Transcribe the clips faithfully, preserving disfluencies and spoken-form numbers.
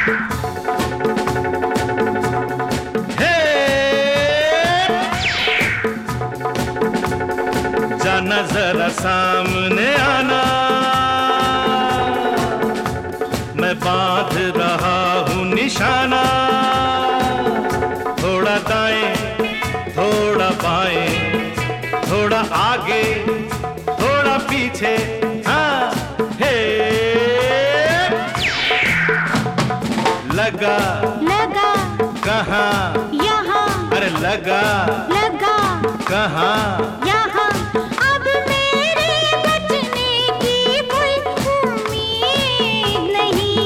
हे जाना जरा सामने आना, मैं बांध रहा हूँ निशाना। थोड़ा दाएं थोड़ा बाएं, थोड़ा आगे थोड़ा पीछे, हाँ हे लगा लगा कहाँ यहाँ, अरे लगा लगा कहाँ यहाँ। अब मेरे बचने की कोई उम्मीद नहीं,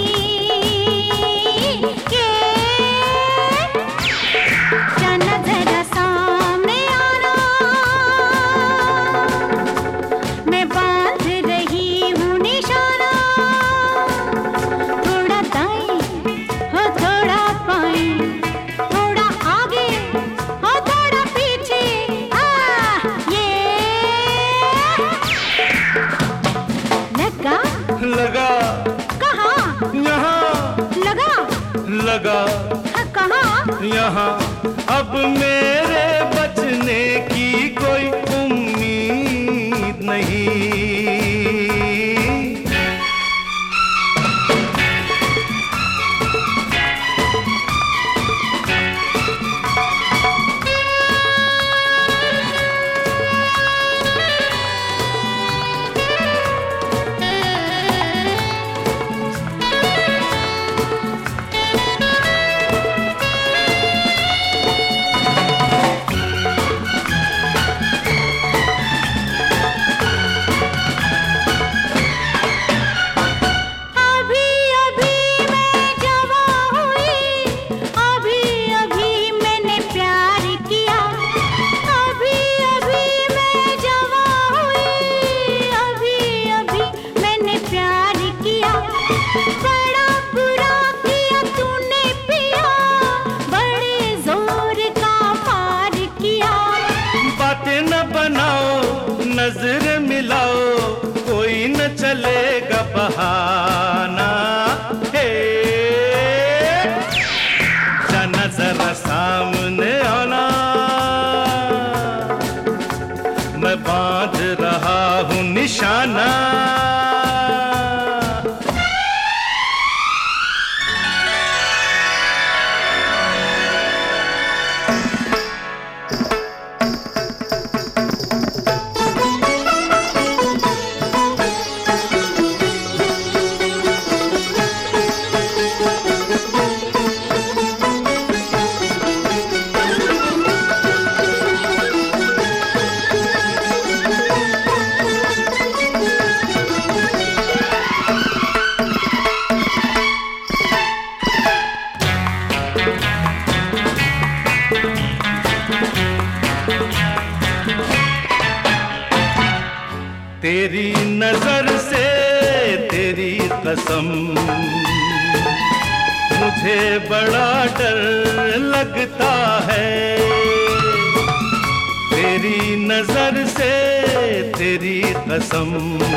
ये जाना जरा सामने आना, मैं बांध रही हूँ निशाना। थोड़ा दाएं हो थोड़ा बाएं, थोड़ा आगे हो थोड़ा पीछे, आ ये लगा लगा कहाँ यहाँ लगा लगा हाँ, कहाँ यहाँ। अब मेरे बचने की कोई उम्मीद नहीं। अभी अभी मैं जवां हुई, अभी अभी मैंने प्यार किया। अभी अभी मैं जवां हुई, अभी अभी मैंने प्यार किया। बड़ा बुरा किया तूने पिया, बड़े जोर का पार किया। बातें न बनाओ नजर मिलाओ, कोई न चलेगा बहाना। हे जाना जरा सामने आना, मैं बांध रहा हूँ निशाना। तेरी नजर से तेरी कसम, मुझे बड़ा डर लगता है। तेरी नजर से तेरी कसम,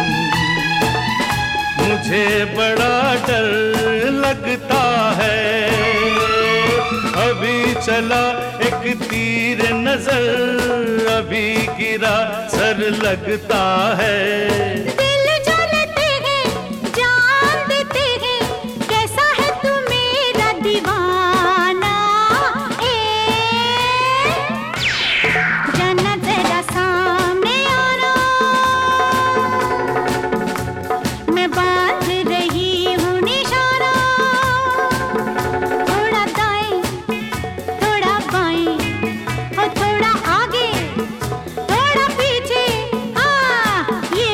मुझे बड़ा डर लगता है। अभी चला एक तीर नजर, अभी गिरा सर लगता है। दिल जो लेते हैं जान देते हैं, कैसा है तू मेरा दीवाना। ए जाना जरा सामने आना, मैं बांध रही हूँ निशाना। थोड़ा दाएं थोड़ा बाएं, और थोड़ा आगे थोड़ा पीछे, हाँ ये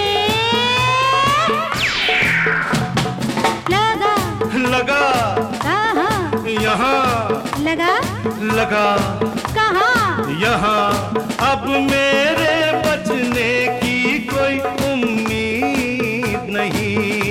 लगा लगा कहाँ यहाँ लगा लगा कहाँ यहाँ। अब मेरे बचने की कोई उम्मीद नहीं।